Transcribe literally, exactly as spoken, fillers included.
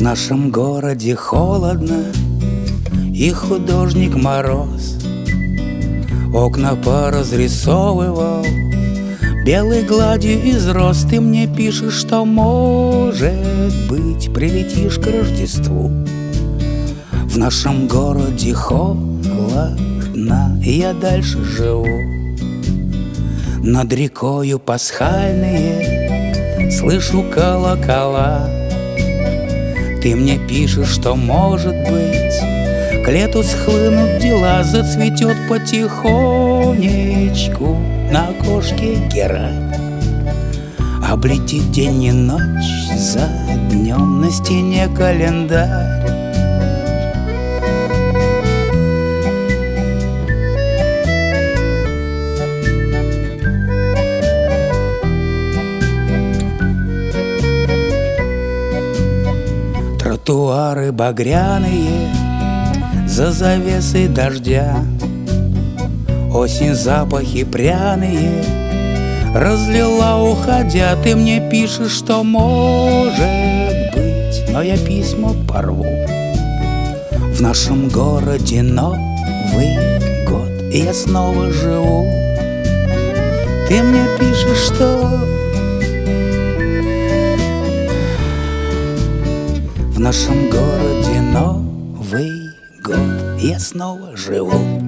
нашем городе холодно, и художник мороз окна поразрисовывал белой гладью из роз. Ты мне пишешь, что, может быть, прилетишь к Рождеству. В нашем городе холодно, и я дальше живу. Над рекою пасхальные слышу колокола. Ты мне пишешь, что, может быть, к лету схлынут дела, зацветет потихонечку на окошке герань. Облетит день и ночь за днем, на стене календарь. Тротуары багряные за завесой дождя, осень запахи пряные разлила, уходя. Ты мне пишешь, что, может быть, но я письма порву. В нашем городе Новый год, и я снова живу. Ты мне пишешь, что в нашем городе Новый год, я снова живу.